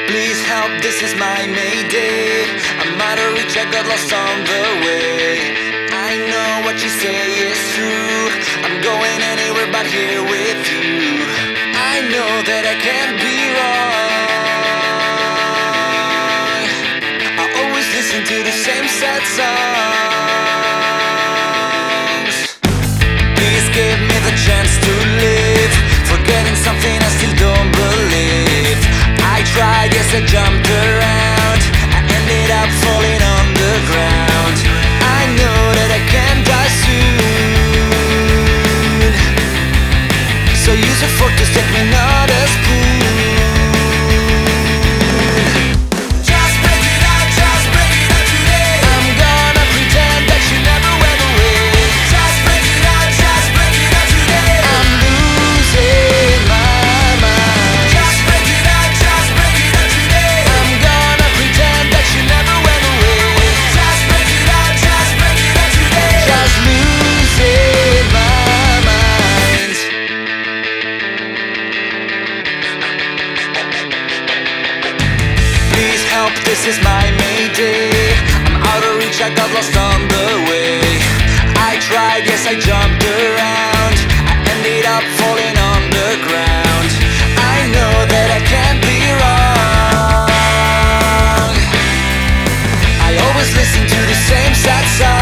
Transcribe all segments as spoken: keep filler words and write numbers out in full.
Please help, this is my mayday. I'm out of reach, I got lost on the way. I know what you say is true. I'm going anywhere but here with you. I know that I can't be wrong. I always listen to the same sad songs. Please give me the chance to live, forgetting something I still don't believe. I tried, yes I jumped around, I ended up falling on the ground. I know that I can die soon, so use a fork to stick me, not a spoon. Just break it out, just break it out today. I'm gonna pretend that you never went away. Just break it out, just break it out today. I'm losing my mind. Just break it out, just break it out today. I'm gonna pretend that you never went away. Just break it out, just break it out today. Just losing my mind. Please help, this is my mayday. I'm out of reach, I got lost on the way. I tried, yes I jumped around, I ended up falling on the ground. I know that I can't be wrong. I always listen to the same sad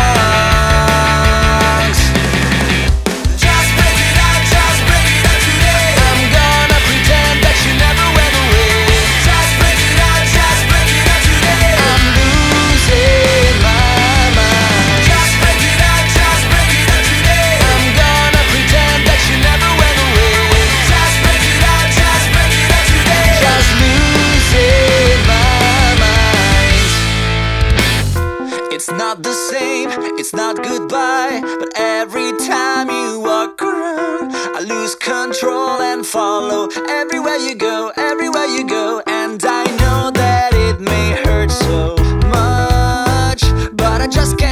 songs. Just break it out, just break it out today. I'm gonna pretend that you never went away. Just break it out, just break it out today. I'm losing my mind. Just break it out, just break it out today. I'm gonna pretend that you never went away. Just break it out, just break it out today. Just losing my mind. It's not the same, it's not goodbye, but every time you walk around, I lose control and follow everywhere you go, everywhere you go. And I know that it may hurt so much, but I just can't